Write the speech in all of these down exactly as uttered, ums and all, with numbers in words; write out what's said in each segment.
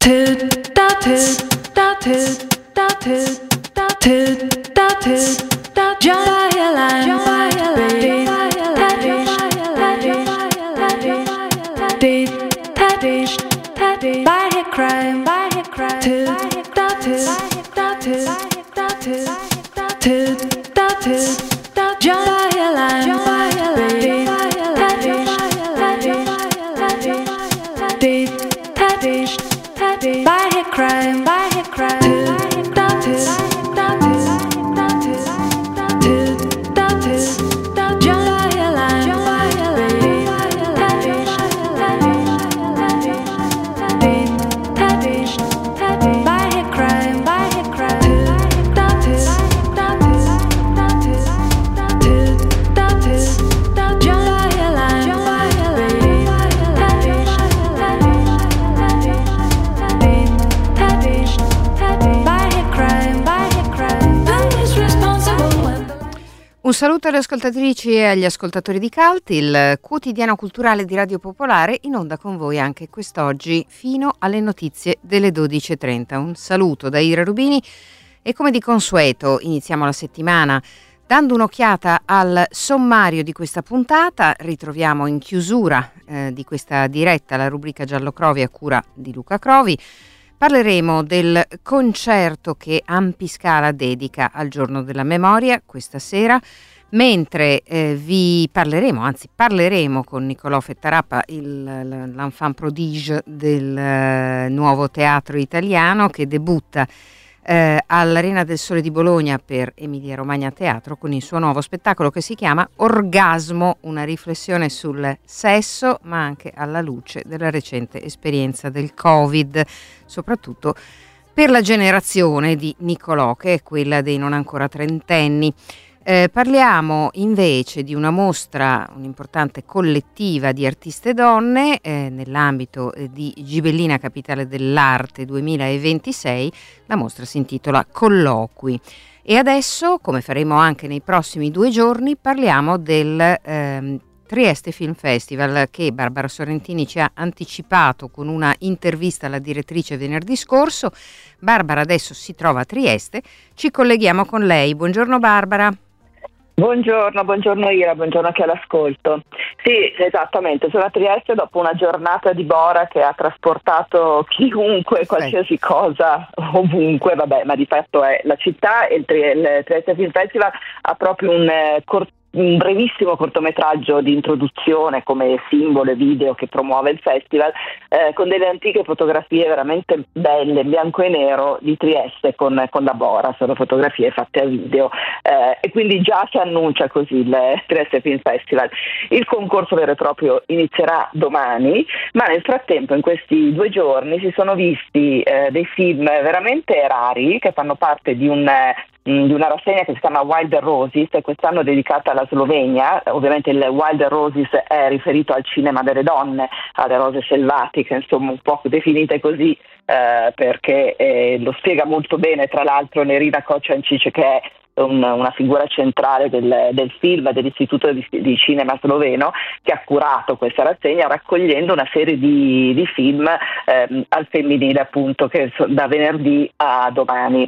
Un saluto alle ascoltatrici e agli ascoltatori di Cult, il quotidiano culturale di Radio Popolare, in onda con voi anche quest'oggi fino alle notizie delle dodici e trenta. Un saluto da Ira Rubini e come di consueto iniziamo la settimana dando un'occhiata al sommario di questa puntata. Ritroviamo in chiusura eh, di questa diretta la rubrica Giallo Crovi a cura di Luca Crovi. Parleremo del concerto che Ampi Scala dedica al Giorno della Memoria questa sera, mentre eh, vi parleremo, anzi parleremo con Niccolò Fettarappa, il, l'enfant prodige del eh, nuovo teatro italiano che debutta eh, all'Arena del Sole di Bologna per Emilia Romagna Teatro con il suo nuovo spettacolo che si chiama Orgasmo, una riflessione sul sesso ma anche alla luce della recente esperienza del Covid, soprattutto per la generazione di Niccolò, che è quella dei non ancora trentenni. Eh, parliamo invece di una mostra, un'importante collettiva di artiste donne eh, nell'ambito eh, di Gibellina Capitale dell'Arte duemilaventisei. La mostra si intitola Colloqui. E adesso, come faremo anche nei prossimi due giorni, parliamo del ehm, Trieste Film Festival che Barbara Sorrentini ci ha anticipato con una intervista alla direttrice venerdì scorso. Barbara adesso si trova a Trieste, ci colleghiamo con lei. Buongiorno Barbara. Buongiorno, buongiorno Ira, buongiorno anche all'ascolto. Sì, esattamente, sono a Trieste dopo una giornata di Bora che ha trasportato chiunque, qualsiasi cosa, ovunque, vabbè, ma di fatto è la città e il, il Trieste Film Festival ha proprio un eh, corto un brevissimo cortometraggio di introduzione come simbolo e video che promuove il festival eh, con delle antiche fotografie veramente belle in bianco e nero di Trieste con, con la Bora, sono fotografie fatte a video eh, e quindi già si annuncia così il Trieste Film Festival. Il concorso vero e proprio inizierà domani, ma nel frattempo in questi due giorni si sono visti eh, dei film veramente rari che fanno parte di un di una rassegna che si chiama Wild Roses e quest'anno dedicata alla Slovenia. Ovviamente il Wild Roses è riferito al cinema delle donne, alle rose selvatiche, insomma un po' definite così eh, perché eh, lo spiega molto bene tra l'altro Nerina Kociancic, che è Un, una figura centrale del, del film dell'Istituto di, di Cinema Sloveno, che ha curato questa rassegna raccogliendo una serie di, di film ehm, al femminile, appunto, che so, da venerdì a domani.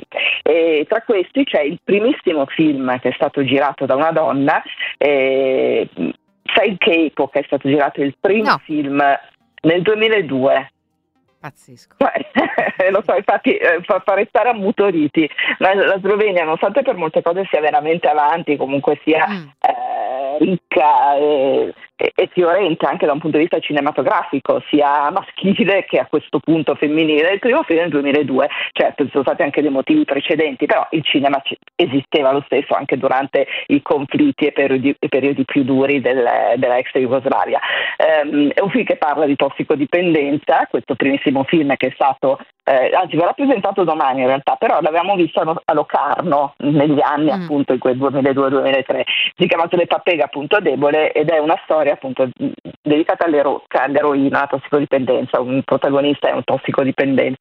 E tra questi c'è il primissimo film che è stato girato da una donna, eh, Sai che epoca, è stato girato il primo no. film nel duemiladue. Pazzesco. Lo so, infatti eh, fa, fa restare ammutoriti. La, la Slovenia, nonostante per molte cose sia veramente avanti, comunque sia mm. eh, ricca e, e, e fiorente anche da un punto di vista cinematografico, sia maschile che a questo punto femminile. Il primo film nel duemiladue, certo ci sono stati anche dei motivi precedenti, però il cinema c- esisteva lo stesso anche durante i conflitti e periodi, i periodi più duri del, della ex Jugoslavia. Um, è un film che parla di tossicodipendenza, questo primissimo film che è stato eh, anzi verrà presentato domani in realtà, però l'abbiamo visto a, a Locarno negli anni mm. appunto in quel duemiladue duemilatré. Si chiama Sulle Pappega appunto debole ed è una storia appunto dedicata all'ero- all'eroina, alla tossicodipendenza. Un protagonista è un tossicodipendente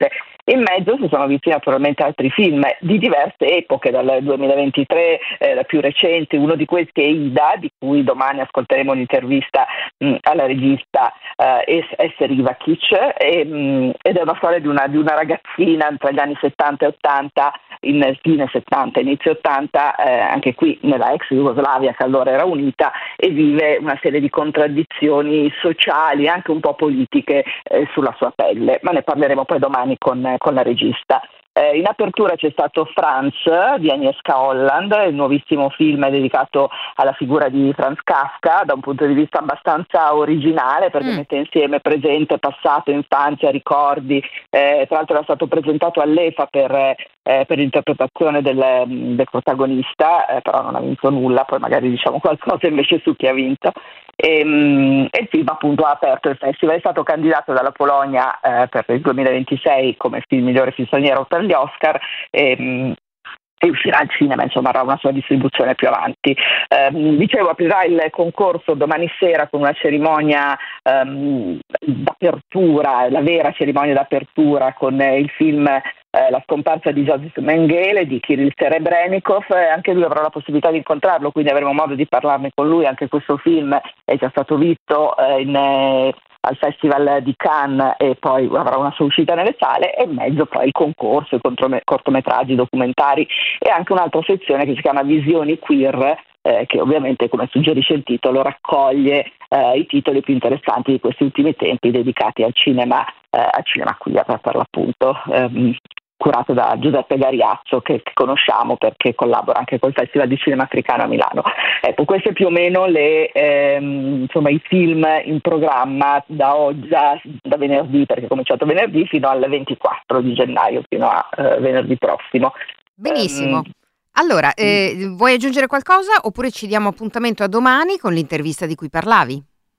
In mezzo si sono visti naturalmente altri film di diverse epoche, dal duemilaventitré, eh, la più recente, uno di questi è Ida, di cui domani ascolteremo un'intervista mh, alla regista eh, S. Rivakic, e, mh, ed è una storia di una, di una ragazzina tra gli anni settanta e ottanta, in fine settanta, inizio ottanta, eh, anche qui nella ex Jugoslavia che allora era unita, e vive una serie di contraddizioni sociali, anche un po' politiche, eh, sulla sua pelle, ma ne parleremo poi domani con con la regista. Eh, in apertura c'è stato Franz di Agnieszka Holland, il nuovissimo film dedicato alla figura di Franz Kafka, da un punto di vista abbastanza originale, perché mm. mette insieme presente, passato, infanzia, ricordi. Eh, tra l'altro era stato presentato all'E F A per, eh, per l'interpretazione del, del protagonista, eh, però non ha vinto nulla, poi magari diciamo qualcosa invece su chi ha vinto. E, um, e il film appunto ha aperto il festival, è stato candidato dalla Polonia eh, per il duemilaventisei come film migliore film straniero per gli Oscar, e, um, e uscirà al cinema, insomma avrà una sua distribuzione più avanti. Um, dicevo, aprirà il concorso domani sera con una cerimonia um, d'apertura, la vera cerimonia d'apertura con eh, il film Eh, la scomparsa di Joseph Mengele, di Kirill Serebrennikov, eh, anche lui avrà la possibilità di incontrarlo, quindi avremo modo di parlarne con lui. Anche questo film è già stato visto eh, in, eh, al Festival di Cannes e poi avrà una sua uscita nelle sale, e in mezzo poi il concorso, i controme- cortometraggi, i documentari, e anche un'altra sezione che si chiama Visioni Queer, eh, che ovviamente, come suggerisce il titolo, raccoglie eh, i titoli più interessanti di questi ultimi tempi dedicati al cinema, eh, al cinema queer per l'appunto. Um, curato da Giuseppe Gariazzo, che, che conosciamo perché collabora anche col Festival di Cinema Africano a Milano. Ecco, queste più o meno le, ehm, insomma, i film in programma da oggi, da, da venerdì, perché è cominciato venerdì, fino al ventiquattro di gennaio, fino a eh, venerdì prossimo. Benissimo. Um, allora, eh, vuoi aggiungere qualcosa oppure ci diamo appuntamento a domani con l'intervista di cui parlavi?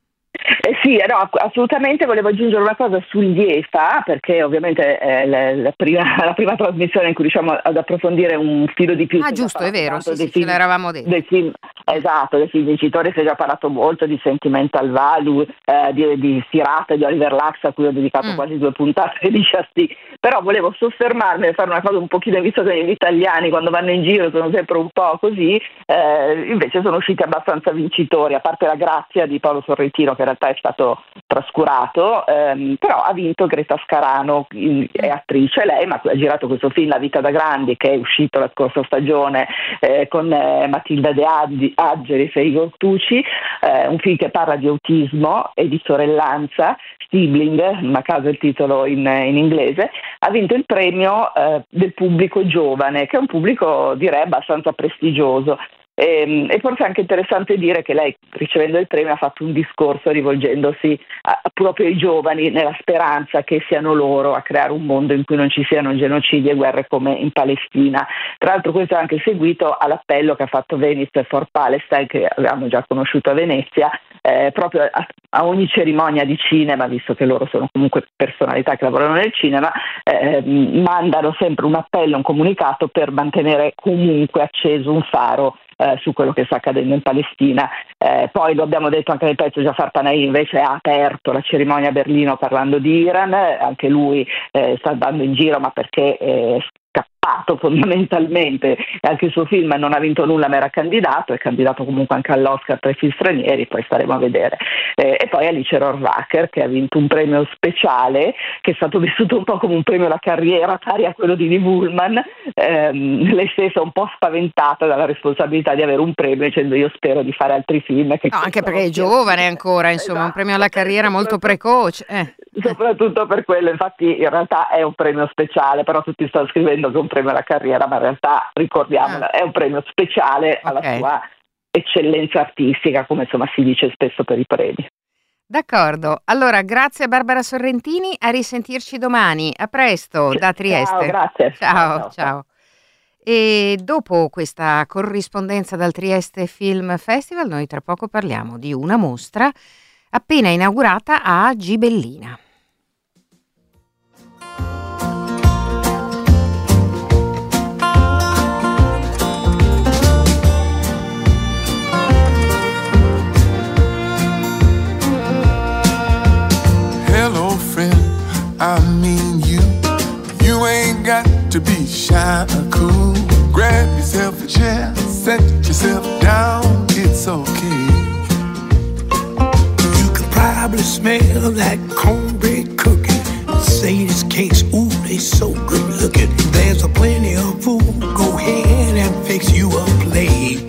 Eh sì, no, assolutamente. Volevo aggiungere una cosa sugli E F A, perché ovviamente è la, la, prima, la prima trasmissione in cui riusciamo ad approfondire un filo di più. Ah, giusto, è vero, sì, sì, film, ce l'eravamo detto. Dei film, esatto, dei film vincitori si è già parlato molto, di Sentimental Value, eh, di, di Sirata, di Oliver Lax, a cui ho dedicato mm. quasi due puntate di Chassis. Però volevo soffermarmi e fare una cosa un pochino, visto che gli italiani quando vanno in giro sono sempre un po' così, eh, invece sono usciti abbastanza vincitori, a parte La Grazia di Paolo Sorrentino, che in realtà è stato trascurato, ehm, però ha vinto Greta Scarano, è attrice lei, ma ha girato questo film La vita da grandi, che è uscito la scorsa stagione eh, con eh, Matilda De Aggeris e Igor Tucci, eh, un film che parla di autismo e di sorellanza, Sibling, non a caso il titolo in, in inglese. Ha vinto il premio eh, del pubblico giovane, che è un pubblico direi abbastanza prestigioso. E, e forse è anche interessante dire che lei, ricevendo il premio, ha fatto un discorso rivolgendosi a, a proprio ai giovani, nella speranza che siano loro a creare un mondo in cui non ci siano genocidi e guerre come in Palestina. Tra l'altro questo è anche seguito all'appello che ha fatto Venice for Palestine, che avevamo già conosciuto a Venezia, eh, proprio a, a ogni cerimonia di cinema, visto che loro sono comunque personalità che lavorano nel cinema, eh, mandano sempre un appello, un comunicato per mantenere comunque acceso un faro Eh, su quello che sta accadendo in Palestina. Eh, poi lo abbiamo detto anche nel pezzo, Jafar Panahi invece ha aperto la cerimonia a Berlino parlando di Iran, eh, anche lui eh, sta andando in giro, ma perché è scappato fondamentalmente, anche il suo film non ha vinto nulla ma era candidato, è candidato comunque anche all'Oscar per i film stranieri, poi staremo a vedere. Eh, e poi Alice Rohrwacher, che ha vinto un premio speciale che è stato vissuto un po' come un premio alla carriera pari a quello di Lee Bullman, ehm, lei stessa un po' spaventata dalla responsabilità di avere un premio, dicendo io spero di fare altri film. Che no, anche perché è giovane ancora, insomma, esatto. Un premio alla carriera molto precoce. Eh. Soprattutto per quello, infatti in realtà è un premio speciale, però tutti stanno scrivendo che è un premio alla carriera, ma in realtà ricordiamolo, ah. è un premio speciale alla okay. sua eccellenza artistica, come insomma si dice spesso per i premi. D'accordo, allora grazie a Barbara Sorrentini, a risentirci domani, a presto da Trieste. Ciao, grazie. Ciao, ciao. ciao. E dopo questa corrispondenza dal Trieste Film Festival, noi tra poco parliamo di una mostra appena inaugurata a Gibellina. Hello friend, I mean you. You You ain't got to be shy or cool. Grab yourself a chair, set yourself down, it's okay. You can probably smell that cornbread cooking. Say this cakes, ooh, they so good looking. There's a plenty of food, go ahead and fix you a plate.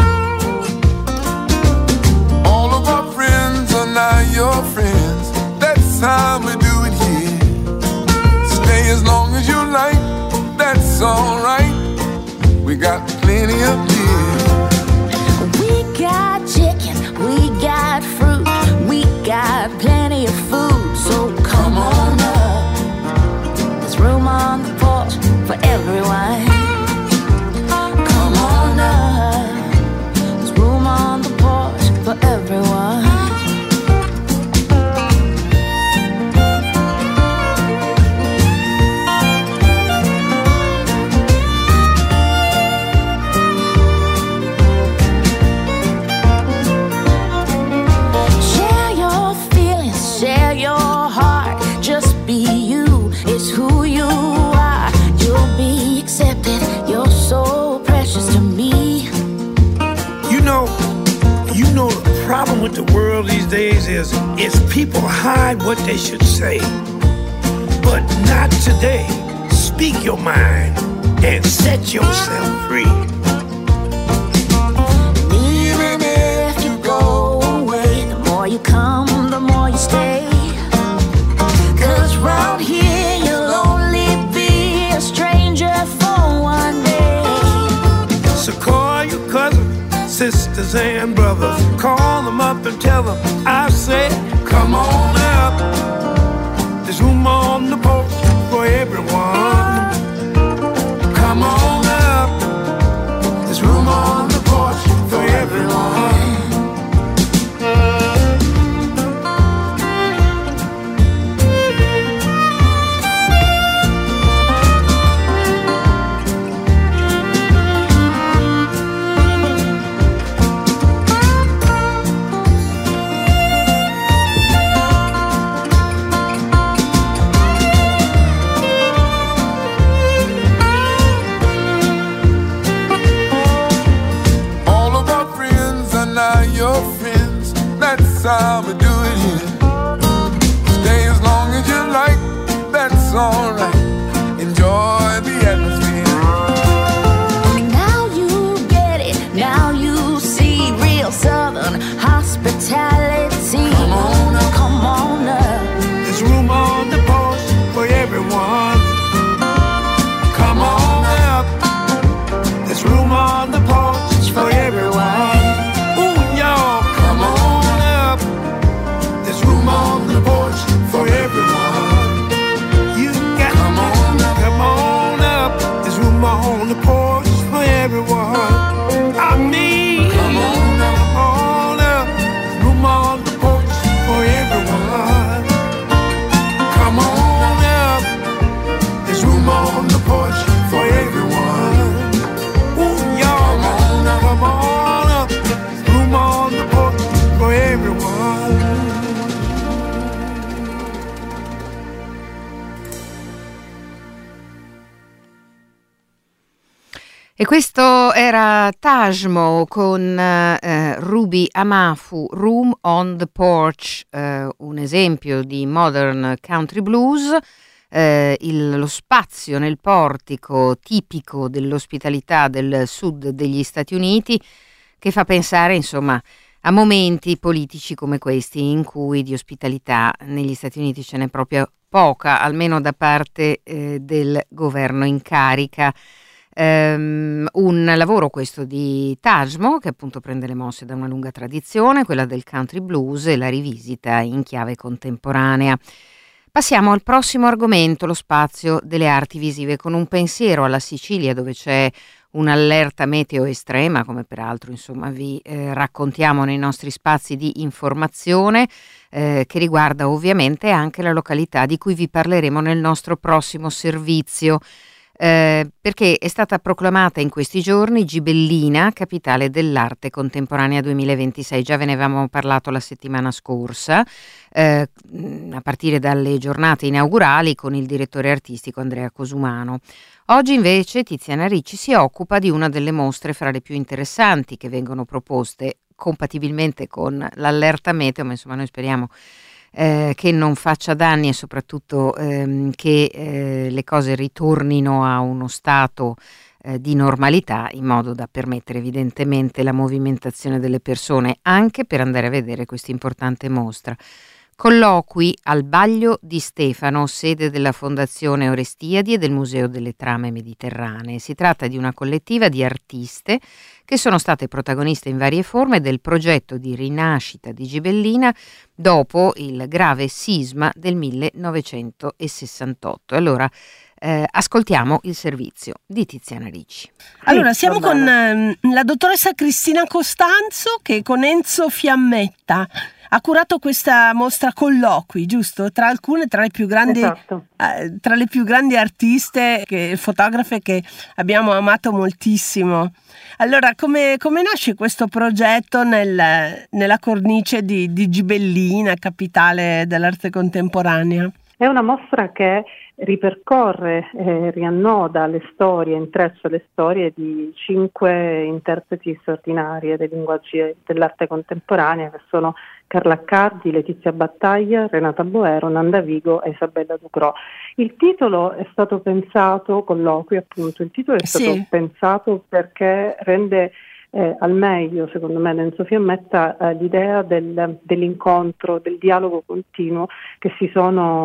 All of our friends are now your friends, that's how we do it here. Stay as long as you like, that's alright. We got plenty of beer. We got chicken, we got fruit, we got plenty of food. So come on up, there's room on the porch for everyone. Come on up, there's room on the porch for everyone. With the world these days is is people hide what they should say, but not today. Speak your mind and set yourself free. Even if you go away, the more you come, the more you stay. 'Cause round here you'll only be a stranger for one day. So call your cousin, sisters and brothers, call them up and tell them I said, come on up. There's room on the porch for everyone. Come on up. There's room on the porch for everyone. That's how we do it here. Stay as long as you like, that's alright. Enjoy the atmosphere. Now you get it, now you see real Southern hospitality. Come on up, come on up. There's room on the porch for everyone. Come on up. There's room on the porch for everyone. On the porch for everyone. You got come on up, come on up. There's room on the porch for everyone. I mean, come on up, come on up. There's room on the porch for everyone. Come on up. There's room on the porch for everyone. Ooh, y'all, come on up, come on up. There's room on the porch for everyone. E questo era Tajmo con eh, Ruby Amafu, Room on the Porch, eh, un esempio di modern country blues, eh, il, lo spazio nel portico tipico dell'ospitalità del sud degli Stati Uniti, che fa pensare insomma a momenti politici come questi in cui di ospitalità negli Stati Uniti ce n'è proprio poca, almeno da parte eh, del governo in carica. Um, un lavoro questo di Tajmo, che appunto prende le mosse da una lunga tradizione, quella del country blues, e la rivisita in chiave contemporanea. Passiamo al prossimo argomento, lo spazio delle arti visive, con un pensiero alla Sicilia, dove c'è un'allerta meteo estrema, come peraltro insomma vi eh, raccontiamo nei nostri spazi di informazione, eh, che riguarda ovviamente anche la località di cui vi parleremo nel nostro prossimo servizio. eh, perché è stata proclamata in questi giorni Gibellina, capitale dell'arte contemporanea duemilaventisei. Già ve ne avevamo parlato la settimana scorsa, eh, a partire dalle giornate inaugurali con il direttore artistico Andrea Cosumano. Oggi invece Tiziana Ricci si occupa di una delle mostre fra le più interessanti che vengono proposte compatibilmente con l'allerta meteo, ma insomma noi speriamo eh, che non faccia danni e soprattutto ehm, che eh, le cose ritornino a uno stato eh, di normalità, in modo da permettere evidentemente la movimentazione delle persone anche per andare a vedere questa importante mostra. Colloqui al Baglio di Stefano, sede della Fondazione Orestiadi e del Museo delle Trame Mediterranee. Si tratta di una collettiva di artiste che sono state protagoniste in varie forme del progetto di rinascita di Gibellina dopo il grave sisma del millenovecentosessantotto. Allora, eh, ascoltiamo il servizio di Tiziana Ricci. Allora, siamo con eh, la dottoressa Cristina Costanzo che con Enzo Fiammetta ha curato questa mostra colloqui, giusto? Tra alcune, tra le più grandi, Esatto. eh, tra le più grandi artiste, che, fotografe che abbiamo amato moltissimo. Allora, come, come nasce questo progetto nel, nella cornice di, di Gibellina, capitale dell'arte contemporanea? È una mostra che ripercorre e eh, riannoda le storie, intreccia le storie di cinque interpreti straordinarie dei linguaggi dell'arte contemporanea, che sono Carla Accardi, Letizia Battaglia, Renata Boero, Nanda Vigo e Isabella Ducrò. Il titolo è stato pensato, colloqui appunto, il titolo è stato Sì. pensato perché rende Eh, al meglio, secondo me, Enzo Fiammetta, eh, l'idea del, dell'incontro, del dialogo continuo che si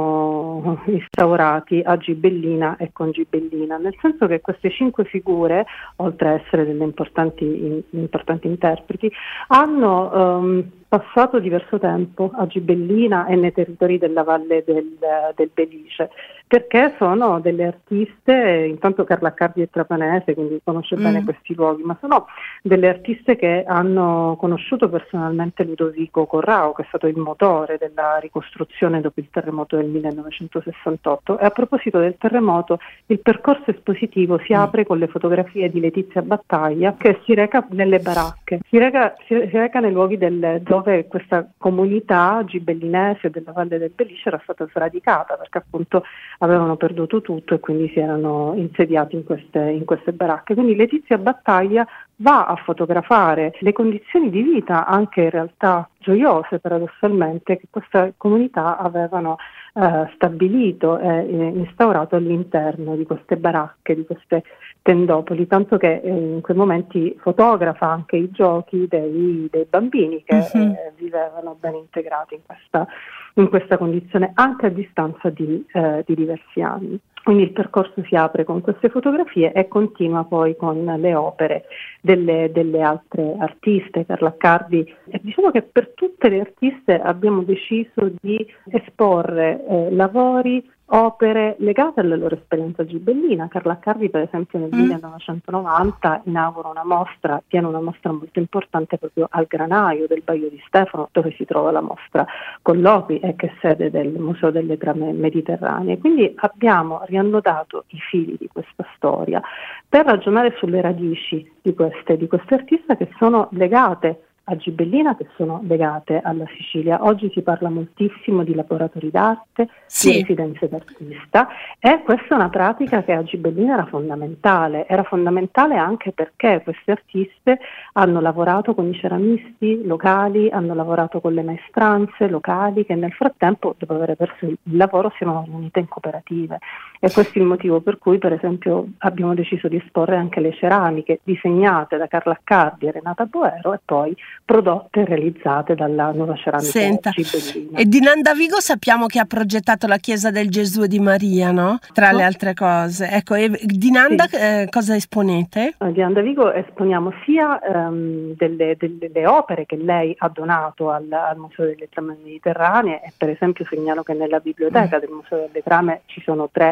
sono instaurati a Gibellina e con Gibellina, nel senso che queste cinque figure, oltre a essere delle importanti, in, importanti interpreti, hanno ehm, passato diverso tempo a Gibellina e nei territori della valle del, del Belice, perché sono delle artiste, intanto Carla Accardi è trapanese, quindi conosce mm. bene questi luoghi, ma sono delle artiste che hanno conosciuto personalmente Ludovico Corrao, che è stato il motore della ricostruzione dopo il terremoto del millenovecentosessantotto. E a proposito del terremoto, il percorso espositivo si apre con le fotografie di Letizia Battaglia, che si reca nelle baracche, si reca, si reca nei luoghi del, dove questa comunità gibellinese della Valle del Belice era stata sradicata, perché appunto avevano perduto tutto e quindi si erano insediati in queste, in queste baracche. Quindi Letizia Battaglia va a fotografare le condizioni di vita, anche in realtà gioiose paradossalmente, che queste comunità avevano eh, stabilito e eh, instaurato all'interno di queste baracche, di queste tendopoli, tanto che eh, in quei momenti fotografa anche i giochi dei, dei bambini che uh-huh. eh, vivevano ben integrati in questa, in questa condizione, anche a distanza di, eh, di diversi anni. Quindi il percorso si apre con queste fotografie e continua poi con le opere delle, delle altre artiste, Carla Accardi. E diciamo che per tutte le artiste abbiamo deciso di esporre eh, lavori, opere legate alla loro esperienza gibellina. Carla Accardi, per esempio, nel mm. millenovecentonovanta inaugura una mostra, tiene una mostra molto importante proprio al Granaio del Baglio di Stefano, dove si trova la mostra Colloqui e che è sede del Museo delle Trame Mediterranee. Quindi abbiamo riannodato i fili di questa storia per ragionare sulle radici di queste, di queste artiste che sono legate a Gibellina, che sono legate alla Sicilia. Oggi si parla moltissimo di laboratori d'arte, sì. di residenze d'artista, e questa è una pratica che a Gibellina era fondamentale. Era fondamentale anche perché queste artiste hanno lavorato con i ceramisti locali, hanno lavorato con le maestranze locali, che nel frattempo, dopo aver perso il lavoro, si erano riunite in cooperative. E questo è il motivo per cui, per esempio, abbiamo deciso di esporre anche le ceramiche disegnate da Carla Accardi e Renata Boero e poi prodotte e realizzate dalla Nuova Ceramica Senta, Gibellina. E di Nanda Vigo sappiamo che ha progettato la chiesa del Gesù e di Maria, no? Tra no? le altre cose. Ecco, e di Nanda sì. eh, cosa esponete? Di Nanda Vigo esponiamo sia um, delle, delle, delle opere che lei ha donato al, al Museo delle Trame Mediterranee, e per esempio segnalo che nella biblioteca mm. del Museo delle Trame ci sono tre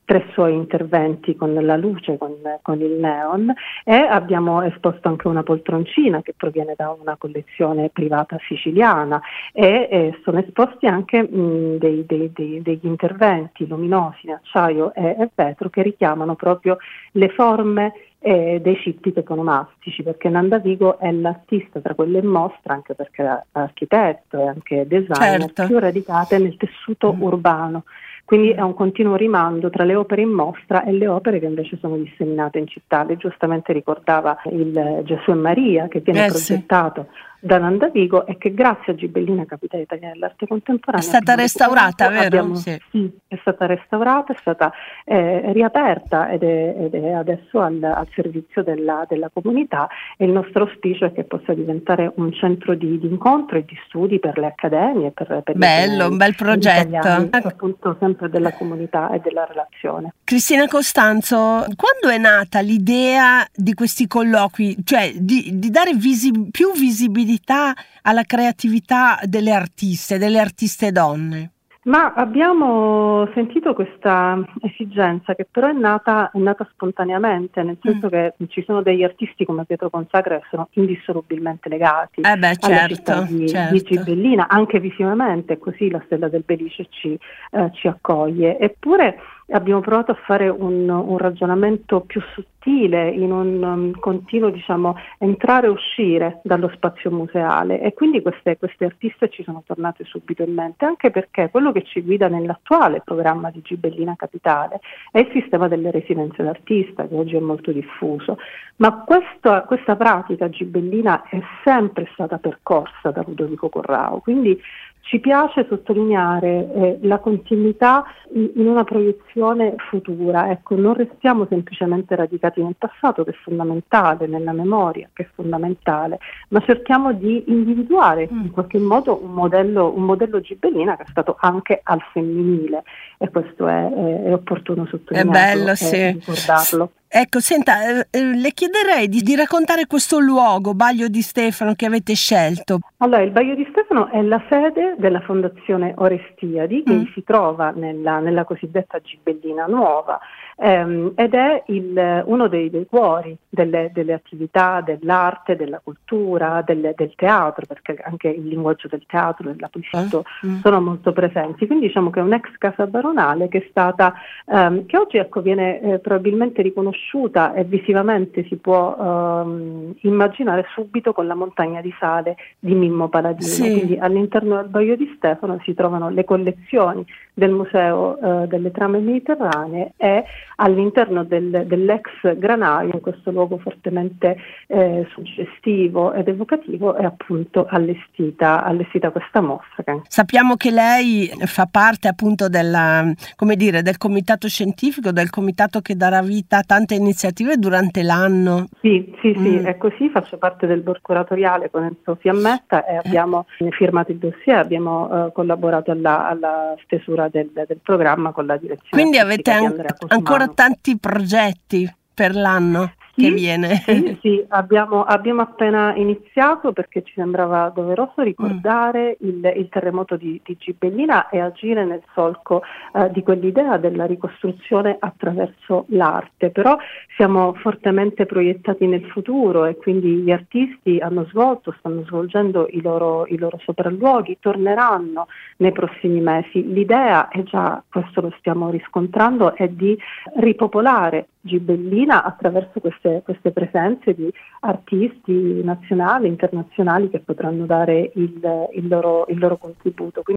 tre suoi interventi con la luce, con, con il neon, e abbiamo esposto anche una poltroncina che proviene da una collezione privata siciliana, e, e sono esposti anche mh, dei, dei, dei, degli interventi luminosi in acciaio e, e vetro che richiamano proprio le forme eh, dei cippi toponomastici, perché Nanda Vigo è l'artista tra quelle in mostra, anche perché è architetto e anche designer, certo. più radicate nel tessuto mm. urbano. Quindi è un continuo rimando tra le opere in mostra e le opere che invece sono disseminate in città. Lei giustamente ricordava il Gesù e Maria, che viene eh, progettato sì. da Nanda Vigo e che grazie a Gibellina Capitale Italiana dell'Arte Contemporanea è stata restaurata, vero? Abbiamo, sì. sì, è stata restaurata, è stata eh, riaperta ed è, ed è adesso al, al servizio della, della comunità, e il nostro auspicio è che possa diventare un centro di, di incontro e di studi per le accademie, per, per bello, un bel progetto, italiani, appunto sempre della comunità e della relazione. Cristina Costanzo, quando è nata l'idea di questi colloqui, cioè di, di dare visi- più visibilità alla creatività delle artiste, delle artiste donne? Ma abbiamo sentito questa esigenza che però è nata, è nata spontaneamente, nel senso mm. che ci sono degli artisti come Pietro Consacra che sono indissolubilmente legati eh beh, certo, alla città di, certo. di Gibellina, anche visivamente, così la Stella del Belice ci, eh, ci accoglie. Eppure abbiamo provato a fare un, un ragionamento più sottile, in un um, continuo, diciamo, entrare e uscire dallo spazio museale, e quindi queste, queste artiste ci sono tornate subito in mente, anche perché quello che ci guida nell'attuale programma di Gibellina Capitale è il sistema delle residenze d'artista, che oggi è molto diffuso, ma questa, questa pratica gibellina è sempre stata percorsa da Ludovico Corrao, quindi ci piace sottolineare eh, la continuità in, in una proiezione futura. Ecco, non restiamo semplicemente radicati nel passato, che è fondamentale, nella memoria, che è fondamentale, ma cerchiamo di individuare mm. in qualche modo un modello, un modello Gibellina che è stato anche al femminile, e questo è, è, è opportuno sottolinearlo. È bello, e sì. ricordarlo. Ecco, senta, eh, le chiederei di, di raccontare questo luogo, Baglio di Stefano, che avete scelto. Allora, il Baglio di Stefano è la sede della Fondazione Orestiadi, che mm. si trova nella, nella cosiddetta Gibellina Nuova, ehm, ed è il, uno dei, dei cuori delle, delle attività dell'arte, della cultura, del, del teatro, perché anche il linguaggio del teatro e dell'apposito mm. sono molto presenti. Quindi diciamo che è un'ex casa baronale che è stata, ehm, che oggi ecco, viene eh, probabilmente riconosciuta e visivamente si può um, immaginare subito con la montagna di sale di Mimmo Paladino. Sì. Quindi all'interno del Baglio di Stefano si trovano le collezioni del Museo uh, delle Trame Mediterranee, e all'interno del, dell'ex granaio, in questo luogo fortemente eh, suggestivo ed evocativo, è appunto allestita, allestita questa mostra. Sappiamo che lei fa parte appunto della, come dire, del comitato scientifico, del comitato che darà vita a tante iniziative durante l'anno. Sì, sì, sì, mm. è così. Faccio parte del board curatoriale con Enzo Fiammetta e abbiamo eh. firmato il dossier, abbiamo uh, collaborato alla, alla stesura del, del programma con la direzione. Quindi avete an- ancora tanti progetti per l'anno che sì, viene. Sì, sì, abbiamo, abbiamo appena iniziato, perché ci sembrava doveroso ricordare mm. il, il terremoto di, di Gibellina e agire nel solco uh, di quell'idea della ricostruzione attraverso l'arte. Però siamo fortemente proiettati nel futuro, e quindi gli artisti hanno svolto, stanno svolgendo i loro, i loro sopralluoghi, torneranno nei prossimi mesi. L'idea è già, questo lo stiamo riscontrando, è di ripopolare Gibellina attraverso queste, queste presenze di artisti nazionali, internazionali, che potranno dare il, il, loro, il loro contributo. Quindi...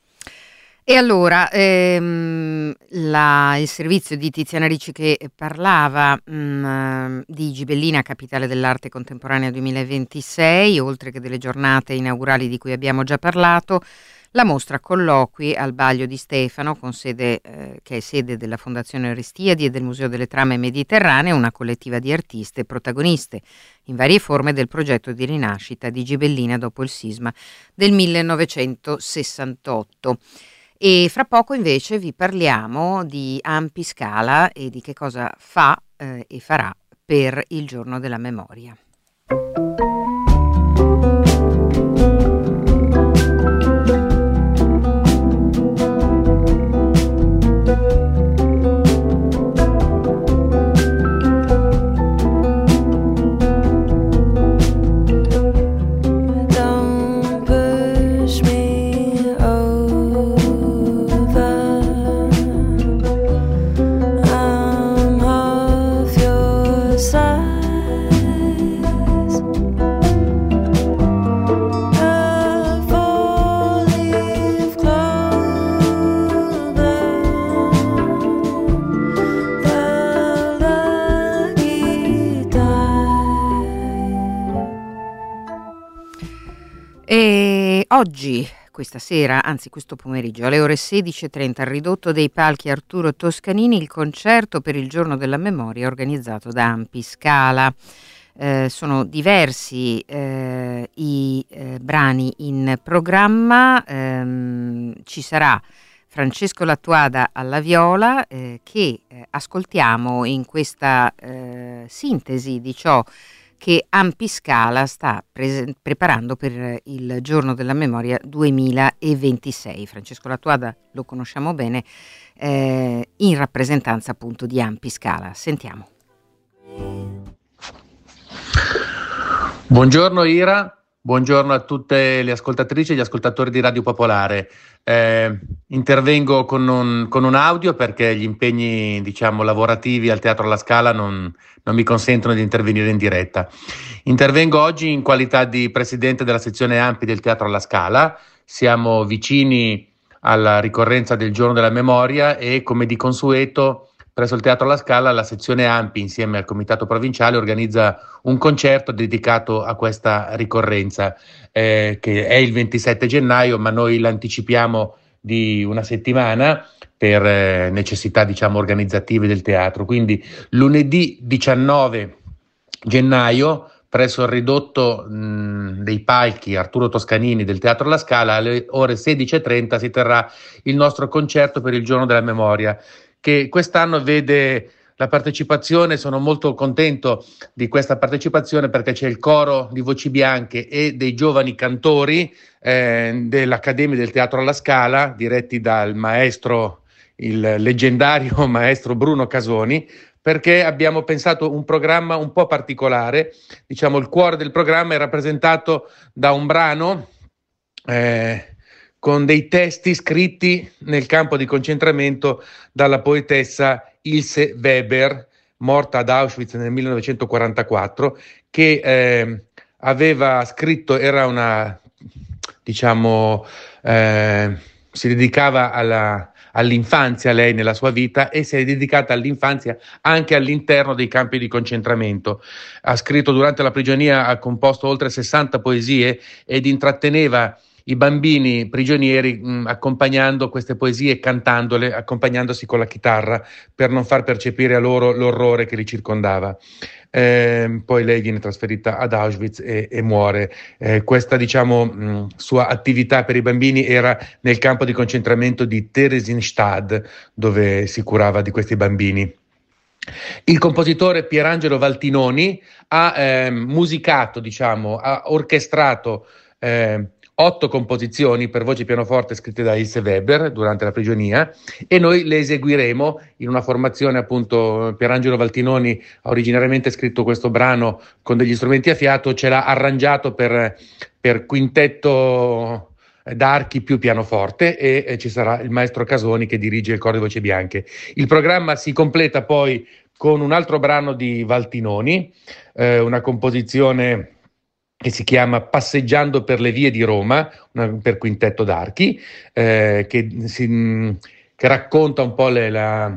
E allora, ehm, la, il servizio di Tiziana Ricci che parlava mh, di Gibellina Capitale dell'Arte Contemporanea duemilaventisei, oltre che delle giornate inaugurali di cui abbiamo già parlato, la mostra colloqui al Baglio di Stefano, con sede, eh, che è sede della Fondazione Orestiadi e del Museo delle Trame Mediterranee, una collettiva di artiste protagoniste in varie forme del progetto di rinascita di Gibellina dopo il sisma del millenovecentosessantotto. E fra poco invece vi parliamo di Ampi Scala e di che cosa fa eh, e farà per il Giorno della Memoria. E oggi, questa sera, anzi questo pomeriggio, alle ore sedici e trenta, al ridotto dei palchi Arturo Toscanini, il concerto per il Giorno della Memoria organizzato da Ampi Scala. Eh, sono diversi eh, i eh, brani in programma, ehm, ci sarà Francesco Lattuada alla viola eh, che eh, ascoltiamo in questa eh, sintesi di ciò che Ampi Scala sta pre- preparando per il Giorno della Memoria duemilaventisei. Francesco Lattuada lo conosciamo bene eh, in rappresentanza appunto di Ampi Scala. Sentiamo. Buongiorno Ira, buongiorno a tutte le ascoltatrici e gli ascoltatori di Radio Popolare. Eh, intervengo con un, con un audio perché gli impegni, diciamo, lavorativi al Teatro alla Scala non, non mi consentono di intervenire in diretta. Intervengo oggi in qualità di presidente della sezione Ampi del Teatro alla Scala. Siamo vicini alla ricorrenza del Giorno della Memoria e, come di consueto, presso il Teatro alla Scala la sezione Ampi, insieme al Comitato Provinciale, organizza un concerto dedicato a questa ricorrenza, eh, che è il ventisette gennaio, ma noi l'anticipiamo di una settimana per eh, necessità, diciamo, organizzative del teatro. Quindi lunedì diciannove gennaio, presso il ridotto mh, dei palchi Arturo Toscanini del Teatro alla Scala, alle ore sedici e trenta si terrà il nostro concerto per il Giorno della Memoria, che quest'anno vede la partecipazione. Sono molto contento di questa partecipazione perché c'è il coro di voci bianche e dei giovani cantori eh, dell'Accademia del Teatro alla Scala, diretti dal maestro, il leggendario maestro Bruno Casoni, perché abbiamo pensato un programma un po' particolare. Diciamo, il cuore del programma è rappresentato da un brano eh, con dei testi scritti nel campo di concentramento dalla poetessa Ilse Weber, morta ad Auschwitz nel millenovecentoquarantaquattro, che eh, aveva scritto, era una, diciamo, eh, si dedicava alla, all'infanzia lei nella sua vita, e si è dedicata all'infanzia anche all'interno dei campi di concentramento. Ha scritto durante la prigionia, ha composto oltre sessanta poesie ed intratteneva i bambini prigionieri mh, accompagnando queste poesie, cantandole, accompagnandosi con la chitarra per non far percepire a loro l'orrore che li circondava. Eh, poi lei viene trasferita ad Auschwitz e, e muore. Eh, questa, diciamo, mh, sua attività per i bambini era nel campo di concentramento di Theresienstadt, dove si curava di questi bambini. Il compositore Pierangelo Valtinoni ha eh, musicato, diciamo, ha orchestrato eh, otto composizioni per voce e pianoforte scritte da Ilse Weber durante la prigionia, e noi le eseguiremo in una formazione. Appunto, Pierangelo Valtinoni ha originariamente scritto questo brano con degli strumenti a fiato, ce l'ha arrangiato per, per quintetto d'archi più pianoforte, e, e ci sarà il maestro Casoni che dirige il coro di voci bianche. Il programma si completa poi con un altro brano di Valtinoni, eh, una composizione che si chiama Passeggiando per le vie di Roma, una, per quintetto d'archi, eh, che, si, che racconta un po' le, la,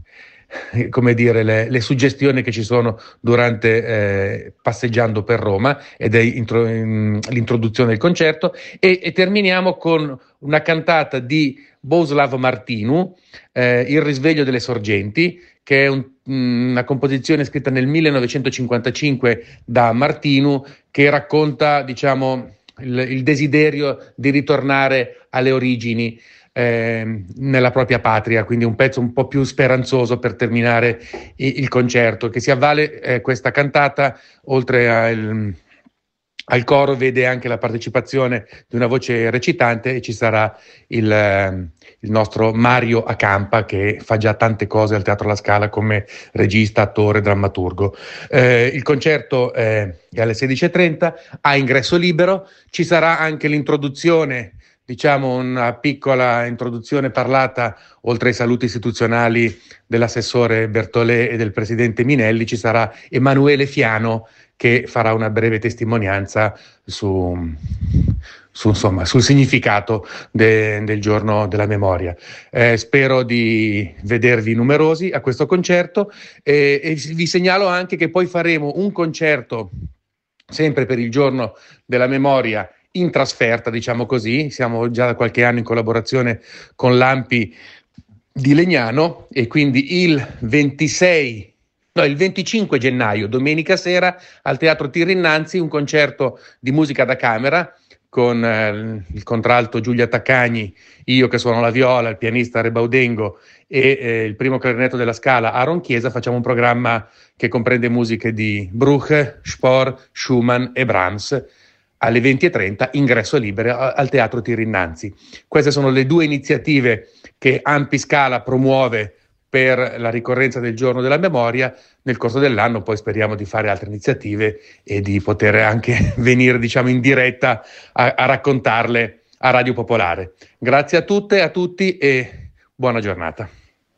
come dire, le, le suggestioni che ci sono durante eh, Passeggiando per Roma, ed è intro, in, l'introduzione del concerto, e, e terminiamo con una cantata di Bohuslav Martinu, eh, Il risveglio delle sorgenti, che è un, una composizione scritta nel millenovecentocinquantacinque da Martinu, che racconta, diciamo, il, il desiderio di ritornare alle origini eh, nella propria patria, quindi un pezzo un po' più speranzoso per terminare il, il concerto, che si avvale eh, questa cantata, oltre al, al coro, vede anche la partecipazione di una voce recitante, e ci sarà il, eh, il nostro Mario Acampa, che fa già tante cose al Teatro alla Scala come regista, attore, drammaturgo. Eh, il concerto eh, è alle sedici e trenta, a ingresso libero. Ci sarà anche l'introduzione, diciamo una piccola introduzione parlata, oltre ai saluti istituzionali dell'assessore Bertolè e del presidente Minelli. Ci sarà Emanuele Fiano, che farà una breve testimonianza su, su, insomma, sul significato de, del Giorno della Memoria. Eh, spero di vedervi numerosi a questo concerto, eh, e vi segnalo anche che poi faremo un concerto sempre per il Giorno della Memoria in trasferta, diciamo così. Siamo già da qualche anno in collaborazione con l'Ampi di Legnano e quindi il ventisei, no, il venticinque gennaio, domenica sera, al Teatro Tirrinnanzi, un concerto di musica da camera con eh, il contralto Giulia Taccagni, io che suono la viola, il pianista Rebaudengo e eh, il primo clarinetto della Scala Aaron Chiesa. Facciamo un programma che comprende musiche di Bruch, Spohr, Schumann e Brahms. Alle venti e trenta, ingresso libero al Teatro Tirrinnanzi. Queste sono le due iniziative che Ampi Scala promuove per la ricorrenza del Giorno della Memoria. Nel corso dell'anno poi speriamo di fare altre iniziative e di poter anche venire, diciamo, in diretta a, a raccontarle a Radio Popolare. Grazie a tutte e a tutti e buona giornata.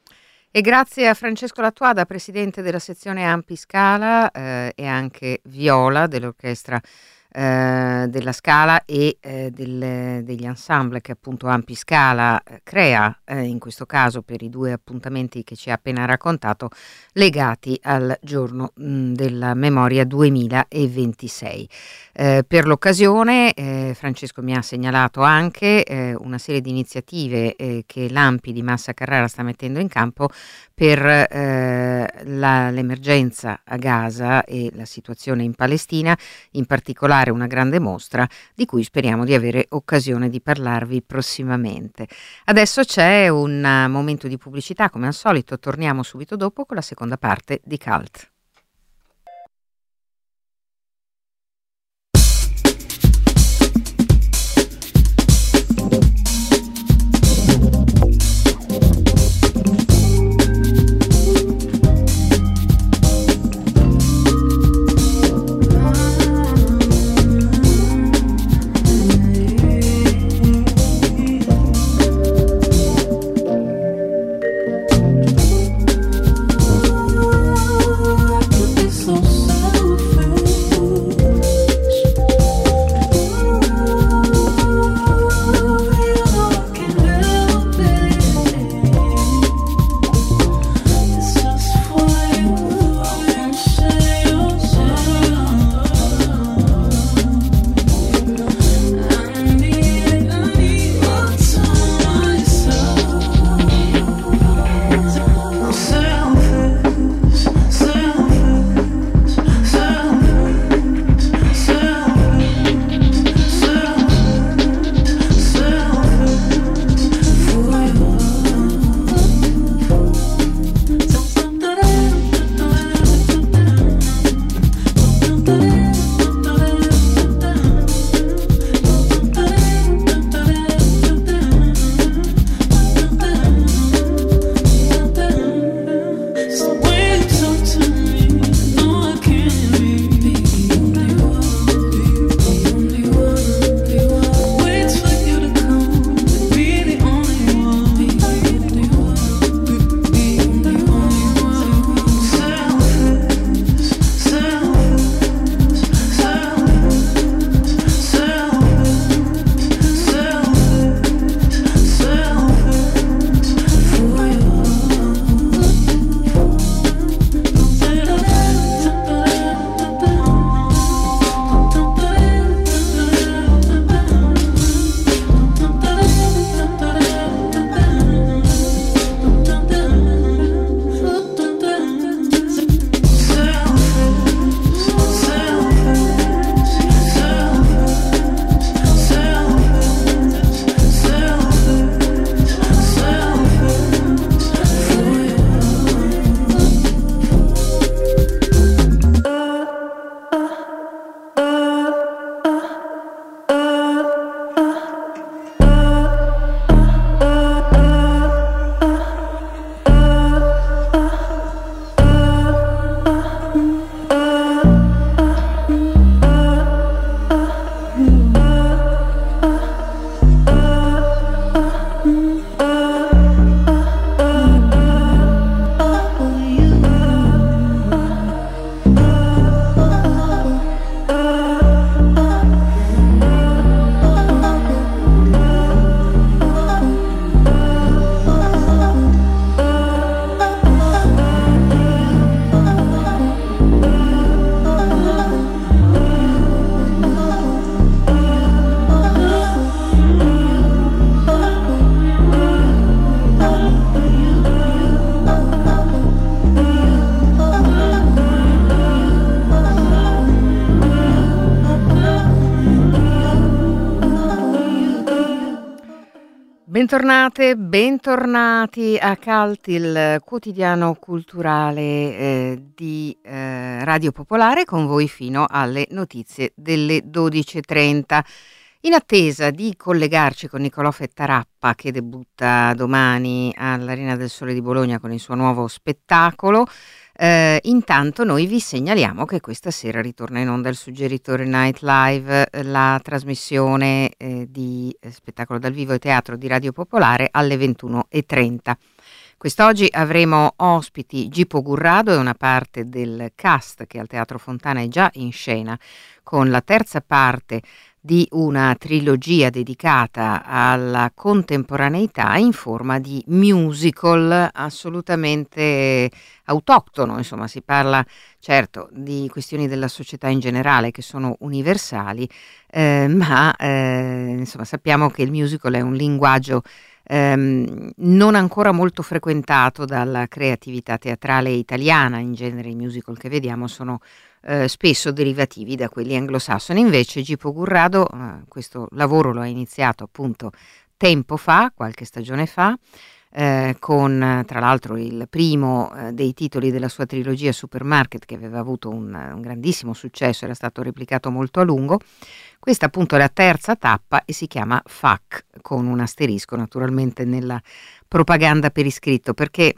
E grazie a Francesco Lattuada, presidente della sezione Ampi Scala eh, e anche viola dell'orchestra eh, della Scala e eh, del, degli ensemble che appunto Ampi Scala eh, crea, eh, in questo caso per i due appuntamenti che ci ha appena raccontato, legati al giorno mh, della memoria duemilaventisei. Eh, per l'occasione eh, Francesco mi ha segnalato anche eh, una serie di iniziative eh, che l'Ampi di Massa Carrara sta mettendo in campo per eh, la, l'emergenza a Gaza e la situazione in Palestina, in particolare una grande mostra di cui speriamo di avere occasione di parlarvi prossimamente. Adesso c'è un uh, momento di pubblicità, come al solito torniamo subito dopo con la seconda parte di Cult. Ooh. Bentornate, bentornati a Cult, il quotidiano culturale eh, di eh, Radio Popolare, con voi fino alle notizie delle dodici e trenta. In attesa di collegarci con Nicolò Fettarappa, che debutta domani all'Arena del Sole di Bologna con il suo nuovo spettacolo, eh, intanto noi vi segnaliamo che questa sera ritorna in onda il Suggeritore Night Live, la trasmissione eh, di eh, spettacolo dal vivo e teatro di Radio Popolare alle ventuno e trenta. Quest'oggi avremo ospiti Gipo Gurrado e una parte del cast che al Teatro Fontana è già in scena con la terza parte di una trilogia dedicata alla contemporaneità in forma di musical assolutamente autoctono. Insomma, si parla certo di questioni della società in generale che sono universali, eh, ma eh, insomma sappiamo che il musical è un linguaggio ehm, non ancora molto frequentato dalla creatività teatrale italiana. In genere i musical che vediamo sono Eh, spesso derivativi da quelli anglosassoni. Invece Gipo Gurrado eh, questo lavoro lo ha iniziato appunto tempo fa, qualche stagione fa, eh, con tra l'altro il primo eh, dei titoli della sua trilogia Supermarket, che aveva avuto un, un grandissimo successo, era stato replicato molto a lungo. Questa appunto è la terza tappa e si chiama F A Q, con un asterisco naturalmente nella propaganda per iscritto, perché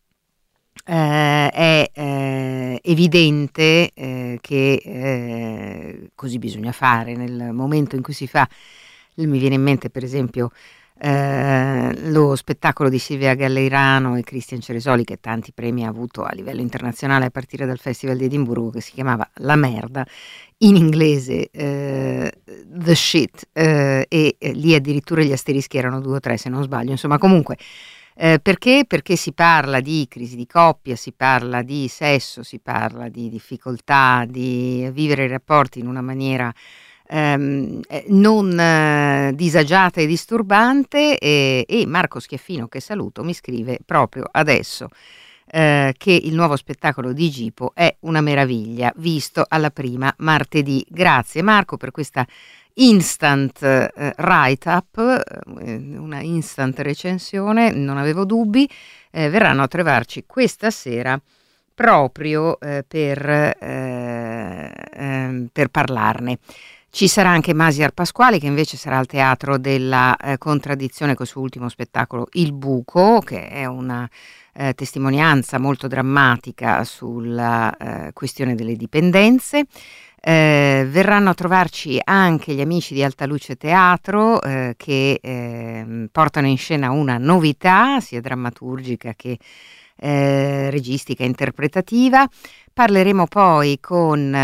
Eh, è eh, evidente eh, che eh, così bisogna fare nel momento in cui si fa. Mi viene in mente per esempio eh, lo spettacolo di Silvia Galleirano e Christian Ceresoli, che tanti premi ha avuto a livello internazionale a partire dal Festival di Edimburgo, che si chiamava La Merda, in inglese eh, The Shit, eh, e eh, lì addirittura gli asterischi erano due o tre se non sbaglio. Insomma, comunque Eh, perché? Perché si parla di crisi di coppia, si parla di sesso, si parla di difficoltà di vivere i rapporti in una maniera ehm, non eh, disagiata e disturbante, e, e Marco Schiaffino, che saluto, mi scrive proprio adesso eh, che il nuovo spettacolo di Gipo è una meraviglia, visto alla prima martedì. Grazie Marco per questa instant eh, write-up, eh, una instant recensione, non avevo dubbi. Eh, verranno a trovarci questa sera proprio eh, per, eh, eh, per parlarne. Ci sarà anche Masiar Pasquali, che invece sarà al Teatro della eh, Contraddizione col suo ultimo spettacolo Il Buco, che è una eh, testimonianza molto drammatica sulla eh, questione delle dipendenze. Eh, verranno a trovarci anche gli amici di Alta Luce Teatro eh, che eh, portano in scena una novità sia drammaturgica che eh, registica, interpretativa. Parleremo poi con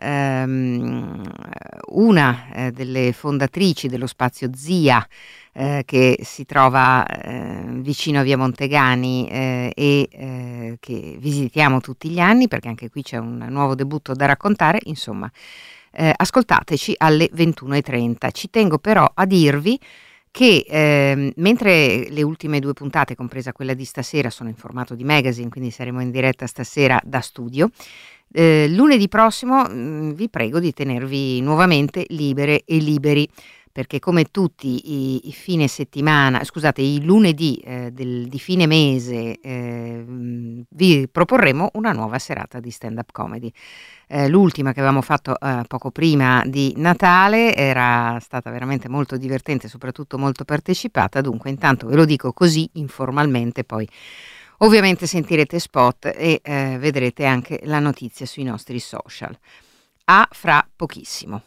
ehm, una eh, delle fondatrici dello spazio Zia, eh, che si trova eh, vicino a Via Montegani eh, e eh, che visitiamo tutti gli anni, perché anche qui c'è un nuovo debutto da raccontare. Insomma, eh, ascoltateci alle ventuno e trenta. Ci tengo però a dirvi che eh, mentre le ultime due puntate, compresa quella di stasera, sono in formato di magazine, quindi saremo in diretta stasera da studio, eh, lunedì prossimo mh, vi prego di tenervi nuovamente libere e liberi, perché come tutti i, i fine settimana, scusate, i lunedì eh, del, di fine mese eh, vi proporremo una nuova serata di stand-up comedy. Eh, l'ultima che avevamo fatto eh, poco prima di Natale era stata veramente molto divertente, soprattutto molto partecipata. Dunque intanto ve lo dico così informalmente, poi ovviamente sentirete spot e eh, vedrete anche la notizia sui nostri social. A fra pochissimo.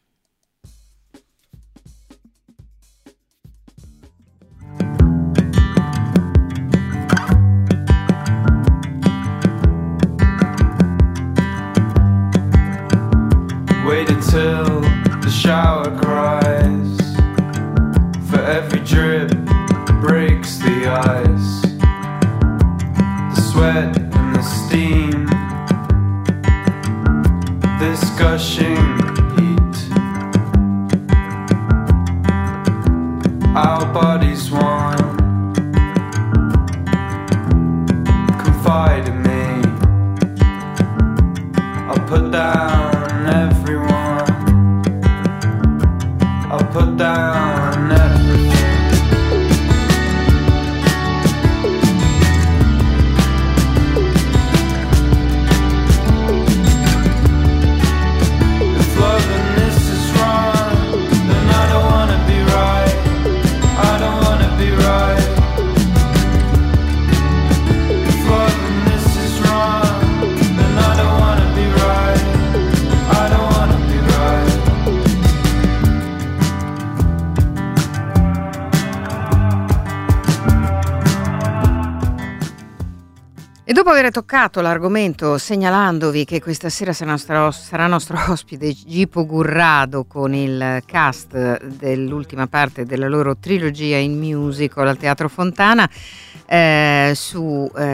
Wait until the shower cries, for every drip breaks the ice, the sweat and the steam, this gushing heat, our bodies one, confide in me, I'll put down everyone, I'll put down everything. Dopo aver toccato l'argomento segnalandovi che questa sera sarà nostro, sarà nostro ospite Gipo Gurrado con il cast dell'ultima parte della loro trilogia in musical al Teatro Fontana, eh, su eh,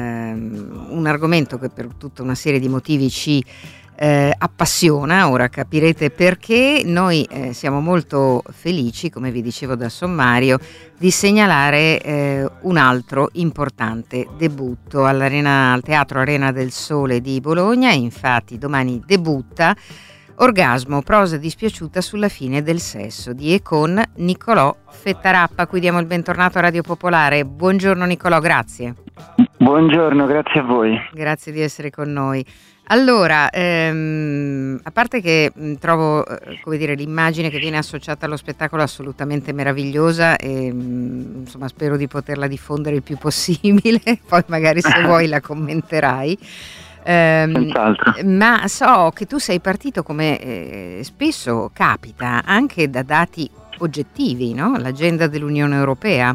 un argomento che per tutta una serie di motivi ci Eh, appassiona, ora capirete perché. Noi eh, siamo molto felici, come vi dicevo dal sommario, di segnalare eh, un altro importante debutto all'Arena, al Teatro Arena del Sole di Bologna. Infatti domani debutta Orgasmo, prosa dispiaciuta sulla fine del sesso di e con Nicolò Fettarappa, a cui diamo il bentornato a Radio Popolare. Buongiorno Nicolò, grazie. Buongiorno, grazie a voi. Grazie di essere con noi. Allora, ehm, a parte che mh, trovo eh, come dire, l'immagine che viene associata allo spettacolo assolutamente meravigliosa e mh, insomma spero di poterla diffondere il più possibile, poi magari se vuoi la commenterai. Ehm, ma so che tu sei partito, come eh, spesso capita, anche da dati oggettivi, no? L'agenda dell'Unione Europea.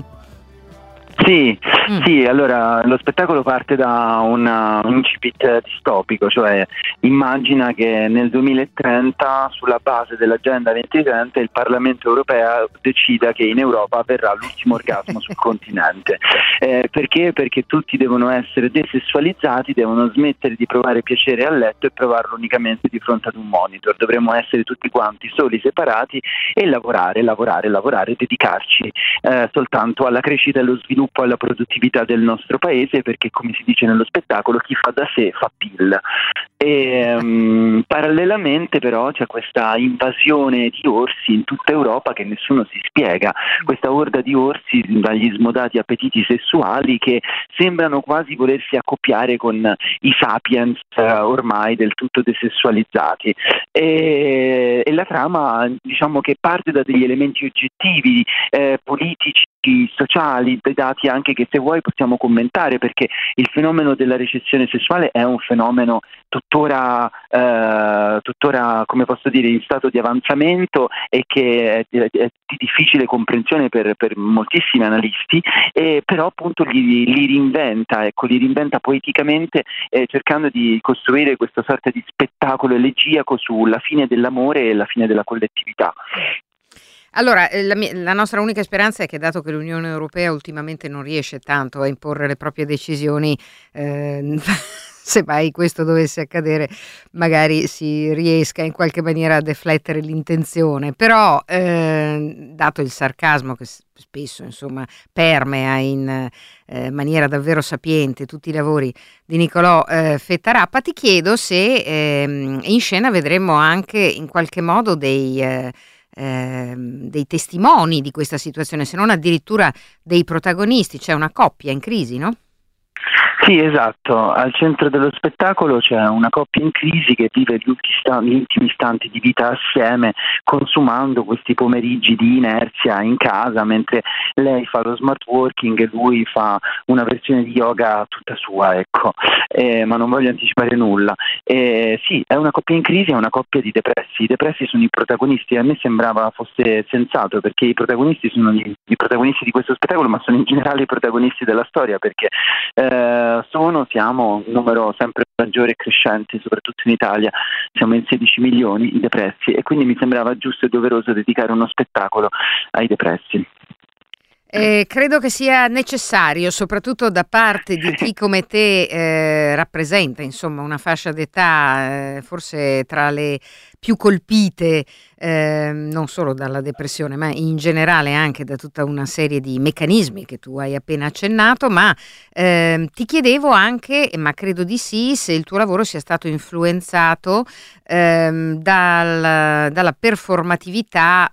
Sì, Mm. sì, allora lo spettacolo parte da una- un incipit distopico, cioè immagina che nel duemilatrenta, sulla base dell'Agenda duemilatrenta, il Parlamento europeo decida che in Europa avverrà l'ultimo orgasmo sul continente. Eh, perché? Perché tutti devono essere desessualizzati, devono smettere di provare piacere a letto e provarlo unicamente di fronte ad un monitor. Dovremmo essere tutti quanti soli, separati e lavorare, lavorare, lavorare, dedicarci eh, soltanto alla crescita e allo sviluppo, alla produttività del nostro paese, perché come si dice nello spettacolo, chi fa da sé fa P I L. E, um, parallelamente però c'è questa invasione di orsi in tutta Europa che nessuno si spiega, questa orda di orsi dagli smodati appetiti sessuali che sembrano quasi volersi accoppiare con i sapiens eh, ormai del tutto desessualizzati, e, e la trama, diciamo, che parte da degli elementi oggettivi, eh, politici, sociali, dei dati anche che se vuoi possiamo commentare, perché il fenomeno della recessione sessuale è un fenomeno tuttora, eh, tuttora come posso dire, in stato di avanzamento e che è, è di difficile comprensione per, per moltissimi analisti, e però appunto li, li reinventa, ecco, li reinventa poeticamente, eh, cercando di costruire questa sorta di spettacolo elegiaco sulla fine dell'amore e la fine della collettività. Allora, eh, la, mia- la nostra unica speranza è che, dato che l'Unione Europea ultimamente non riesce tanto a imporre le proprie decisioni, eh, se mai questo dovesse accadere, magari si riesca in qualche maniera a deflettere l'intenzione. Però, eh, dato il sarcasmo che s- spesso, insomma, permea in eh, maniera davvero sapiente tutti i lavori di Nicolò eh, Fettarappa, ti chiedo se ehm, in scena vedremo anche in qualche modo dei... eh, ehm, dei testimoni di questa situazione, se non addirittura dei protagonisti. C'è una coppia in crisi, no? Sì, esatto. Al centro dello spettacolo c'è una coppia in crisi che vive gli ultimi sta- gli ultimi istanti di vita assieme, consumando questi pomeriggi di inerzia in casa, mentre lei fa lo smart working e lui fa una versione di yoga tutta sua, ecco. Eh, ma non voglio anticipare nulla. Eh, sì, è una coppia in crisi, è una coppia di depressi. I depressi sono i protagonisti, e a me sembrava fosse sensato, perché i protagonisti sono gli, i protagonisti di questo spettacolo, ma sono in generale i protagonisti della storia, perché eh, sono, siamo un numero sempre maggiore e crescente, soprattutto in Italia, siamo in sedici milioni i depressi, e quindi mi sembrava giusto e doveroso dedicare uno spettacolo ai depressi. Eh, credo che sia necessario, soprattutto da parte di chi come te eh, rappresenta, insomma, una fascia d'età eh, forse tra le più colpite eh, non solo dalla depressione, ma in generale anche da tutta una serie di meccanismi che tu hai appena accennato. Ma eh, ti chiedevo anche, ma credo di sì, se il tuo lavoro sia stato influenzato ehm, dal- dalla performatività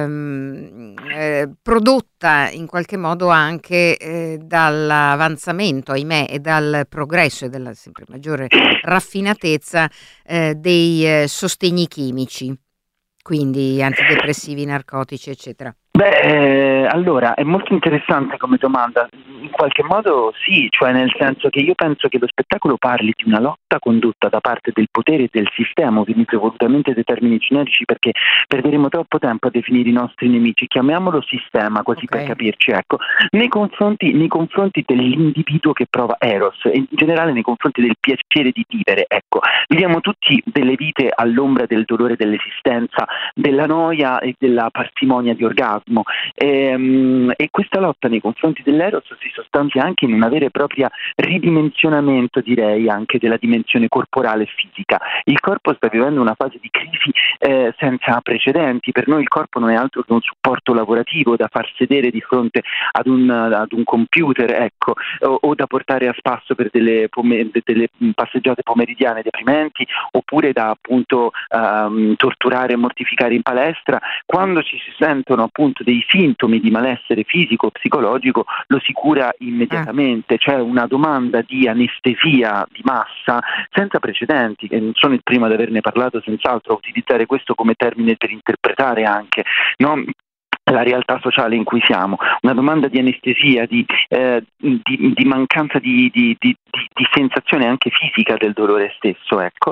ehm, eh, prodotta in qualche modo anche eh, dall'avanzamento, ahimè, e dal progresso e dalla sempre maggiore raffinatezza eh, dei eh, sostegni chimici, quindi antidepressivi, narcotici, eccetera. Beh, eh, allora è molto interessante come domanda, in qualche modo sì, cioè nel senso che io penso che lo spettacolo parli di una lotta condotta da parte del potere e del sistema, utilizzo volutamente dei termini generici perché perderemo troppo tempo a definire i nostri nemici, chiamiamolo sistema così okay. per capirci, ecco, nei confronti, nei confronti dell'individuo che prova eros e in generale nei confronti del piacere di vivere, ecco, viviamo tutti delle vite all'ombra del dolore dell'esistenza, della noia e della parsimonia di orgasmo. E, e questa lotta nei confronti dell'eros si sostanzia anche in una vera e propria ridimensionamento, direi, anche della dimensione corporale e fisica. Il corpo sta vivendo una fase di crisi eh, senza precedenti. Per noi il corpo non è altro che un supporto lavorativo da far sedere di fronte ad un, ad un computer, ecco, o, o da portare a spasso per delle, pome- delle passeggiate pomeridiane deprimenti, oppure da appunto um, torturare e mortificare in palestra. Quando ci si sentono appunto dei sintomi di malessere fisico o psicologico lo si cura immediatamente, c'è una domanda di anestesia di massa senza precedenti, e non sono il primo ad averne parlato, senz'altro a utilizzare questo come termine per interpretare anche, no? La realtà sociale in cui siamo, una domanda di anestesia, di, eh, di, di mancanza di, di, di, di sensazione anche fisica del dolore stesso, ecco.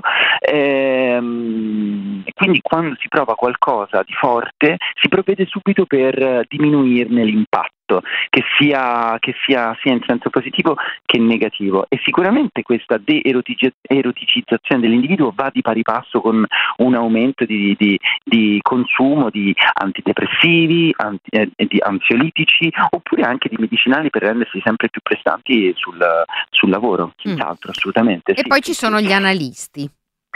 Ehm, quindi quando si prova qualcosa di forte si provvede subito per diminuirne l'impatto, che sia, che sia sia in senso positivo che negativo, e sicuramente questa de-eroticizzazione dell'individuo va di pari passo con un aumento di, di, di consumo di antidepressivi, anti, eh, di ansiolitici, oppure anche di medicinali per rendersi sempre più prestanti sul, sul lavoro, senz'altro, mm. assolutamente. E sì, poi sì, ci sono sì. gli analisti.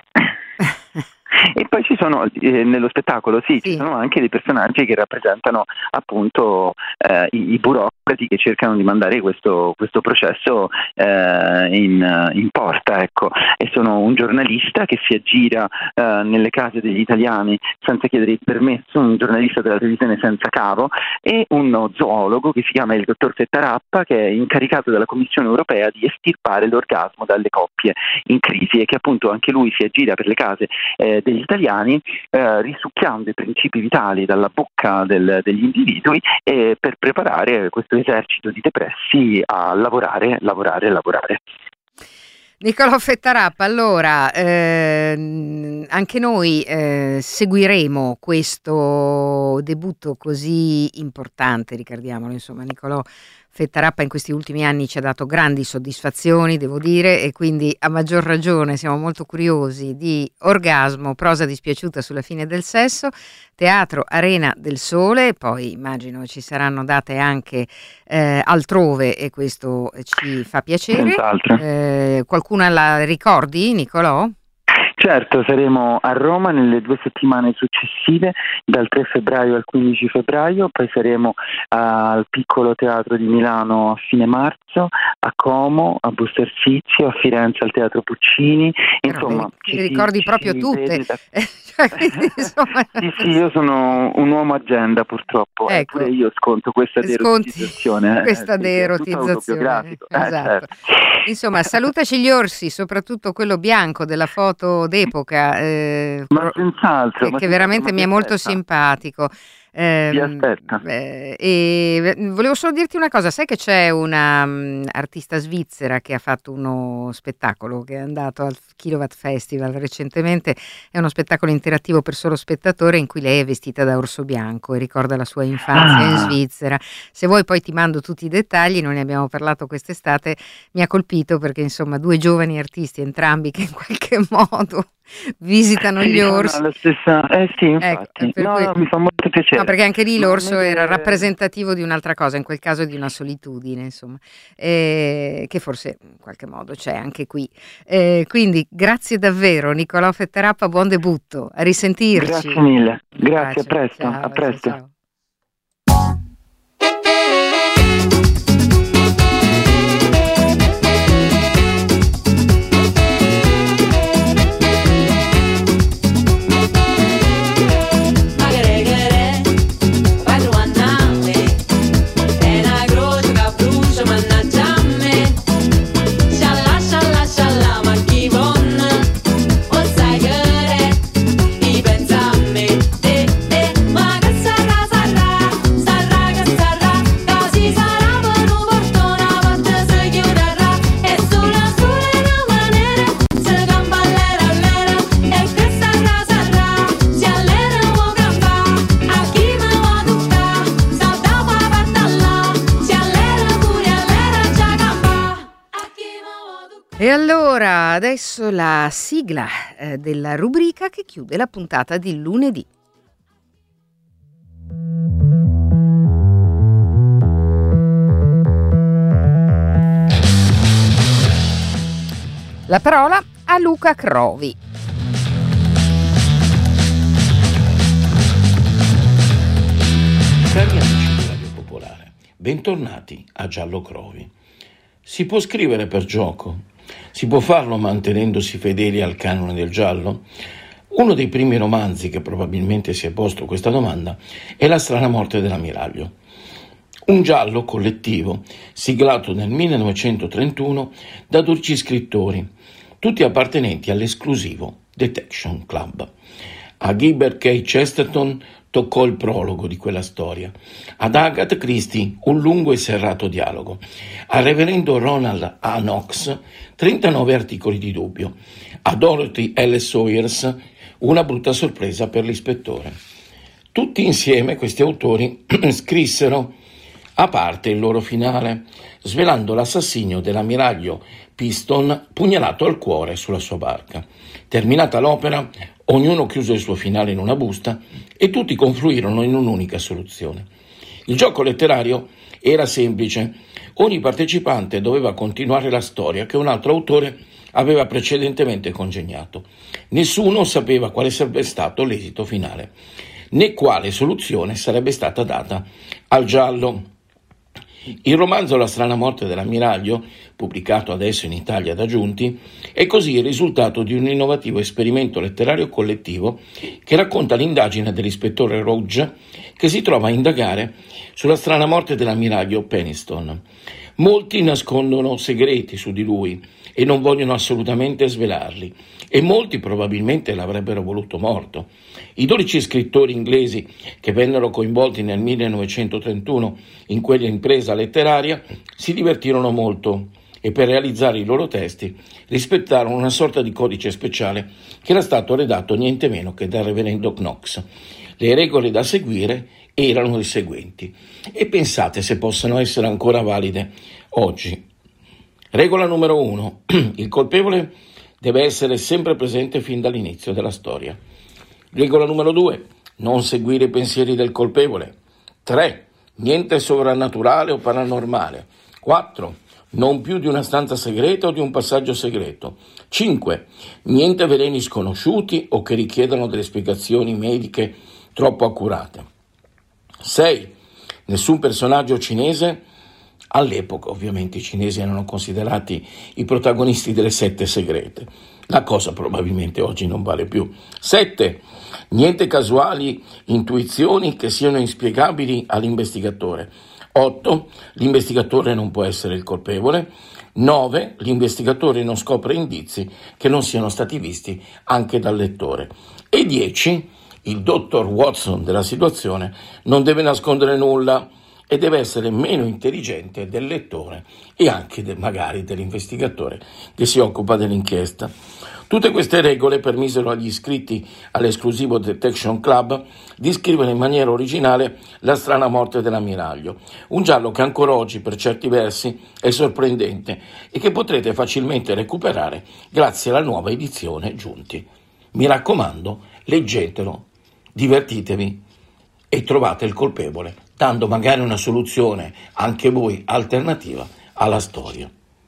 E poi ci sono eh, nello spettacolo sì, sì, ci sono anche dei personaggi che rappresentano appunto eh, i, i burocrati che cercano di mandare questo, questo processo eh, in, in porta, ecco. E sono un giornalista che si aggira eh, nelle case degli italiani senza chiedere il permesso, un giornalista della televisione senza cavo, e uno zoologo che si chiama il dottor Fettarappa, che è incaricato dalla Commissione europea di estirpare l'orgasmo dalle coppie in crisi, e che appunto anche lui si aggira per le case eh, degli italiani eh, risucchiando i principi vitali dalla bocca del, degli individui, e per preparare questo esercito di depressi a lavorare, lavorare, lavorare. Niccolò Fettarappa, allora eh, anche noi eh, seguiremo questo debutto così importante, ricordiamolo, insomma. Niccolò Fettarappa in questi ultimi anni ci ha dato grandi soddisfazioni, devo dire, e quindi a maggior ragione siamo molto curiosi di Orgasmo, prosa dispiaciuta sulla fine del sesso, Teatro Arena del Sole, poi immagino ci saranno date anche eh, altrove, e questo ci fa piacere. Eh, qualcuna la ricordi, Niccolò? Certo, saremo a Roma nelle due settimane successive, dal tre febbraio al quindici febbraio, poi saremo al Piccolo Teatro di Milano a fine marzo, a Como, a Busto Arsizio, a Firenze al Teatro Puccini, insomma... Ci, ci ricordi ci proprio ci tutte. Da... cioè, quindi, insomma... sì, sì, io sono un uomo agenda purtroppo, ecco. Eppure io sconto questa deerotizzazione. Questa eh, deerotizzazione, eh, esatto. Certo. Insomma, salutaci gli orsi, soprattutto quello bianco della foto d'epoca, eh, ma senz'altro, che, ma che veramente mi è molto aspetta. simpatico. Eh, Ti aspetta. Eh, e volevo solo dirti una cosa, sai che c'è una um, artista svizzera che ha fatto uno spettacolo che è andato al Kilowatt Festival recentemente, è uno spettacolo interattivo per solo spettatore in cui lei è vestita da orso bianco e ricorda la sua infanzia ah. in Svizzera. Se vuoi poi ti mando tutti i dettagli, noi ne abbiamo parlato quest'estate, mi ha colpito perché insomma due giovani artisti entrambi che in qualche modo visitano sì, gli orsi. La stessa... Eh sì, infatti. Ecco, no, cui... no, mi fa molto piacere. No, perché anche lì l'orso non era è... rappresentativo di un'altra cosa, in quel caso di una solitudine, insomma, eh, che forse in qualche modo c'è anche qui. Eh, quindi grazie davvero Niccolò Fettarappa, buon debutto, a risentirci. Grazie mille, grazie, a presto, ciao, a presto. Ciao, ciao. Casa Allora, adesso la sigla eh, della rubrica che chiude la puntata di lunedì. La parola a Luca Crovi. Cari amici di Radio Popolare, bentornati a Giallo Crovi. Si può scrivere per gioco? Si può farlo mantenendosi fedeli al canone del giallo? Uno dei primi romanzi che probabilmente si è posto questa domanda è La strana morte dell'ammiraglio. Un giallo collettivo siglato nel millenovecentotrentuno da dodici scrittori, tutti appartenenti all'esclusivo Detection Club. A Gilbert K. Chesterton toccò il prologo di quella storia, ad Agatha Christie un lungo e serrato dialogo, al reverendo Ronald A. Knox trentanove articoli di dubbio, a Dorothy L. Sawyers una brutta sorpresa per l'ispettore. Tutti insieme questi autori scrissero a parte il loro finale, svelando l'assassinio dell'ammiraglio Piston pugnalato al cuore sulla sua barca. Terminata l'opera, ognuno chiuse il suo finale in una busta e tutti confluirono in un'unica soluzione. Il gioco letterario era semplice. Ogni partecipante doveva continuare la storia che un altro autore aveva precedentemente congegnato. Nessuno sapeva quale sarebbe stato l'esito finale, né quale soluzione sarebbe stata data al giallo. Il romanzo La strana morte dell'ammiraglio, pubblicato adesso in Italia da Giunti, è così il risultato di un innovativo esperimento letterario collettivo che racconta l'indagine dell'ispettore Rouge che si trova a indagare sulla strana morte dell'ammiraglio Peniston. Molti nascondono segreti su di lui e non vogliono assolutamente svelarli, e molti probabilmente l'avrebbero voluto morto. I dodici scrittori inglesi che vennero coinvolti nel millenovecentotrentuno in quella impresa letteraria si divertirono molto e per realizzare i loro testi rispettarono una sorta di codice speciale che era stato redatto niente meno che dal reverendo Knox. Le regole da seguire erano le seguenti e pensate se possano essere ancora valide oggi. Regola numero uno: il colpevole deve essere sempre presente fin dall'inizio della storia. Regola numero due: non seguire i pensieri del colpevole. tre. Niente sovrannaturale o paranormale. quattro. Non più di una stanza segreta o di un passaggio segreto. cinque. Niente veleni sconosciuti o che richiedano delle spiegazioni mediche troppo accurate. sei. Nessun personaggio cinese. All'epoca ovviamente i cinesi erano considerati i protagonisti delle sette segrete. La cosa probabilmente oggi non vale più. sette. Niente casuali intuizioni che siano inspiegabili all'investigatore. otto. L'investigatore non può essere il colpevole. nove. L'investigatore non scopre indizi che non siano stati visti anche dal lettore. E dieci. Il dottor Watson della situazione non deve nascondere nulla e deve essere meno intelligente del lettore e anche de, magari dell'investigatore che si occupa dell'inchiesta. Tutte queste regole permisero agli iscritti all'esclusivo Detection Club di scrivere in maniera originale La strana morte dell'ammiraglio, un giallo che ancora oggi per certi versi è sorprendente e che potrete facilmente recuperare grazie alla nuova edizione Giunti. Mi raccomando, leggetelo, divertitevi e trovate il colpevole, dando magari una soluzione anche voi alternativa alla storia.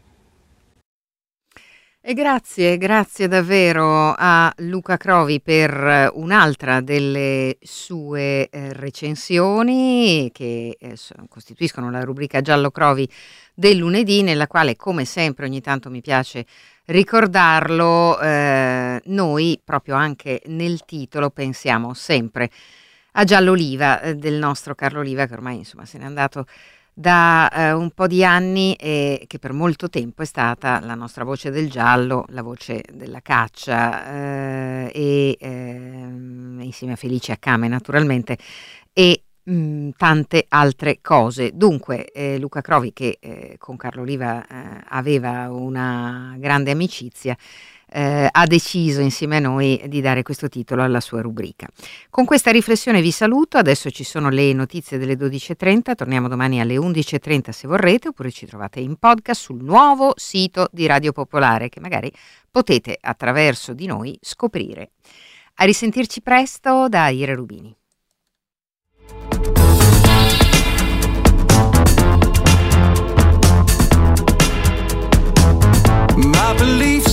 E grazie, grazie davvero a Luca Crovi per un'altra delle sue eh, recensioni che eh, costituiscono la rubrica Giallo Crovi del lunedì, nella quale come sempre ogni tanto mi piace ricordarlo, eh, noi proprio anche nel titolo pensiamo sempre a Giallo Oliva, eh, del nostro Carlo Oliva, che ormai insomma se n'è andato da eh, un po' di anni e che per molto tempo è stata la nostra voce del giallo, la voce della caccia, eh, e eh, insieme a Felice Accame naturalmente e mh, tante altre cose. Dunque eh, Luca Crovi, che eh, con Carlo Oliva eh, aveva una grande amicizia, eh, ha deciso insieme a noi di dare questo titolo alla sua rubrica. Con questa riflessione vi saluto, adesso ci sono le notizie delle dodici e trenta, torniamo domani alle undici e trenta se vorrete, oppure ci trovate in podcast sul nuovo sito di Radio Popolare che magari potete attraverso di noi scoprire. A risentirci presto da Ira Rubini. My beliefs